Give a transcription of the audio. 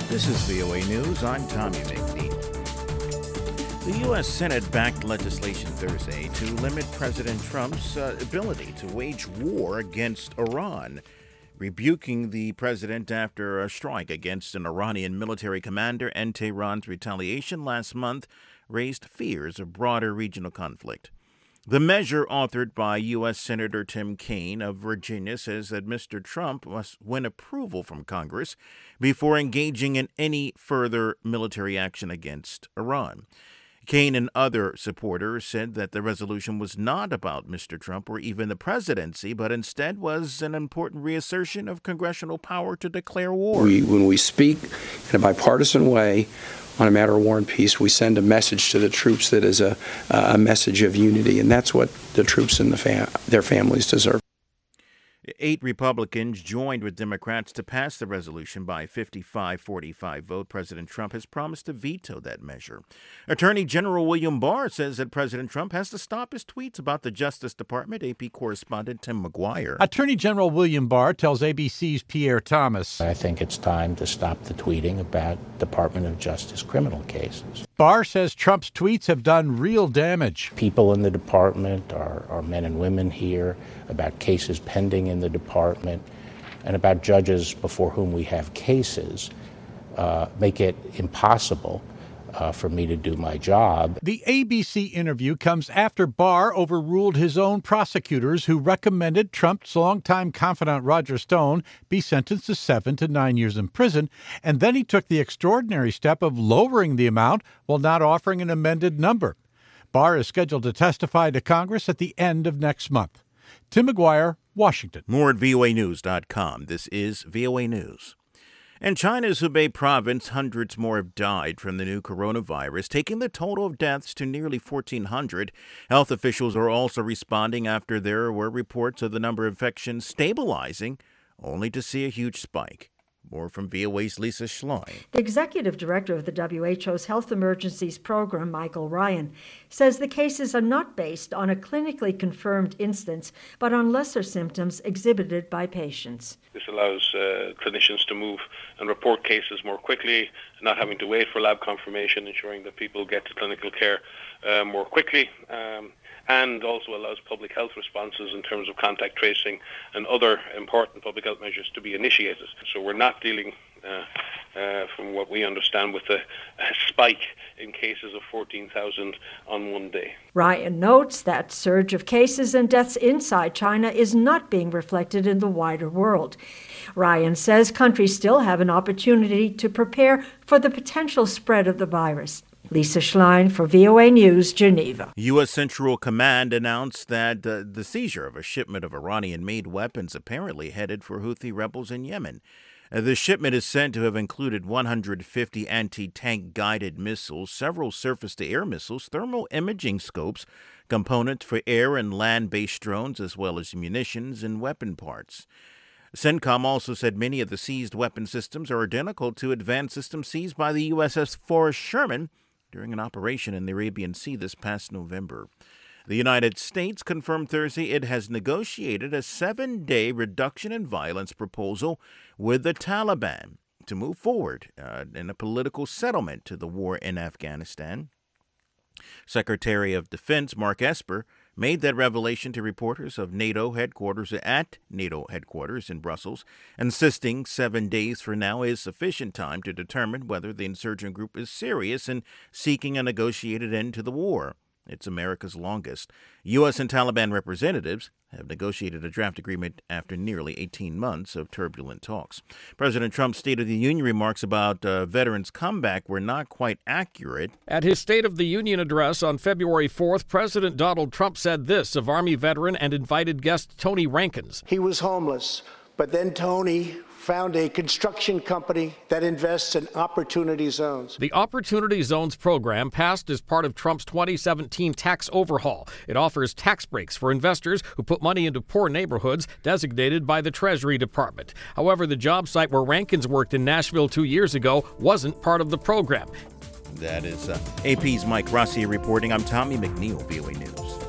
This is VOA News. I'm Tommy McNeil. The U.S. Senate backed legislation Thursday to limit President Trump's ability to wage war against Iran, rebuking the president after a strike against an Iranian military commander, and Tehran's retaliation last month raised fears of broader regional conflict. The measure, authored by U.S. Senator Tim Kaine of Virginia, says that Mr. Trump must win approval from Congress before engaging in any further military action against Iran. Kaine and other supporters said that the resolution was not about Mr. Trump or even the presidency, but instead was an important reassertion of congressional power to declare war. When we speak in a bipartisan way on a matter of war and peace, we send a message to the troops that is a message of unity, and that's what the troops and their families deserve. 8 Republicans joined with Democrats to pass the resolution by 55-45 vote. President Trump has promised to veto that measure. Attorney General William Barr says that President Trump has to stop his tweets about the Justice Department. AP correspondent Tim McGuire. Attorney General William Barr tells ABC's Pierre Thomas, I think it's time to stop the tweeting about Department of Justice criminal cases. Barr says Trump's tweets have done real damage. People in the department, our men and women here, about cases pending in the department, and about judges before whom we have cases, make it impossible for me to do my job. The ABC interview comes after Barr overruled his own prosecutors who recommended Trump's longtime confidant Roger Stone be sentenced to 7 to 9 years in prison, and then he took the extraordinary step of lowering the amount while not offering an amended number. Barr is scheduled to testify to Congress at the end of next month. Tim McGuire, Washington. More at voanews.com. This is VOA News. In China's Hubei province, hundreds more have died from the new coronavirus, taking the total of deaths to nearly 1,400. Health officials are also responding after there were reports of the number of infections stabilizing, only to see a huge spike. More from VOA's Lisa Schlein. The executive director of the WHO's Health Emergencies Program, Michael Ryan, says the cases are not based on a clinically confirmed instance, but on lesser symptoms exhibited by patients. This allows clinicians to move and report cases more quickly, not having to wait for lab confirmation, ensuring that people get to clinical care more quickly. And also allows public health responses in terms of contact tracing and other important public health measures to be initiated. So we're not dealing, from what we understand, with a spike in cases of 14,000 on one day. Ryan notes that surge of cases and deaths inside China is not being reflected in the wider world. Ryan says countries still have an opportunity to prepare for the potential spread of the virus. Lisa Schlein for VOA News, Geneva. U.S. Central Command announced that the seizure of a shipment of Iranian-made weapons apparently headed for Houthi rebels in Yemen. The shipment is said to have included 150 anti-tank guided missiles, several surface-to-air missiles, thermal imaging scopes, components for air and land-based drones, as well as munitions and weapon parts. CENTCOM also said many of the seized weapon systems are identical to advanced systems seized by the USS Forrest Sherman during an operation in the Arabian Sea this past November. The United States confirmed Thursday it has negotiated a 7-day reduction in violence proposal with the Taliban to move forward in a political settlement to the war in Afghanistan. Secretary of Defense Mark Esper made that revelation to reporters of NATO headquarters in Brussels, insisting 7 days for now is sufficient time to determine whether the insurgent group is serious in seeking a negotiated end to the war. It's America's longest. U.S. and Taliban representatives have negotiated a draft agreement after nearly 18 months of turbulent talks. President Trump's State of the Union remarks about veterans' comeback were not quite accurate. At his State of the Union address on February 4th, President Donald Trump said this of Army veteran and invited guest Tony Rankins. He was homeless, but then Tony found a construction company that invests in Opportunity Zones. The Opportunity Zones program passed as part of Trump's 2017 tax overhaul. It offers tax breaks for investors who put money into poor neighborhoods designated by the Treasury Department. However, the job site where Rankins worked in Nashville 2 years ago wasn't part of the program. That is AP's Mike Rossi reporting. I'm Tommy McNeil, VOA News.